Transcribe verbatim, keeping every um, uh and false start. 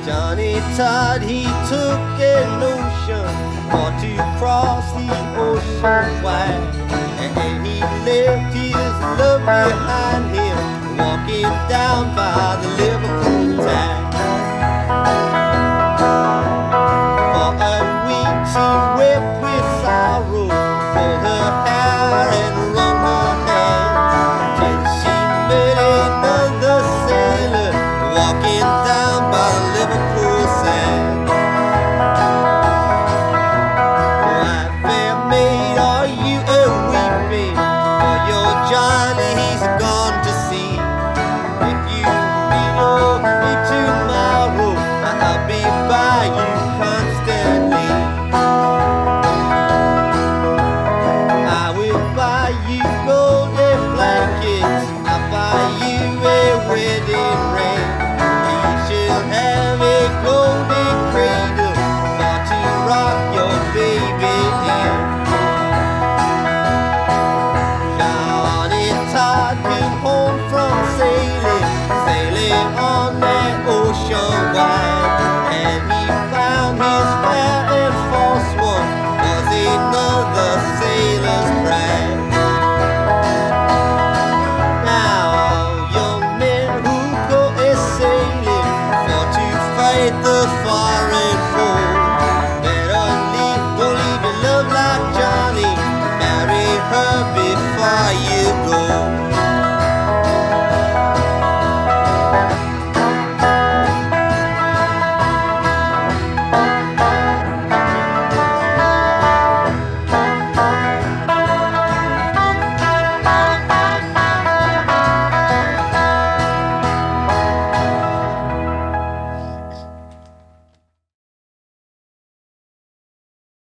Johnny Todd, he took a notion for to cross the ocean wide, and he left his love behind him, walking down by the Liverpool tide. For a week she wept with sorrow, pulled her hair and wrung her hands, till she met another sailor walking down by the Liverpool sand. My fair maid, are you a weeping? For your Johnny, he's gone to sea. If you be your me tomorrow, I'll be by you constantly. I will buy you golden blankets, I'll buy you a wedding ring. You shall have a golden cradle for to rock your baby in. Johnny Todd came home from sailing, sailing on that ocean wide, and he found his fair and false one was another sailor's bride. Now all young men who go a sailing for to fight the foreign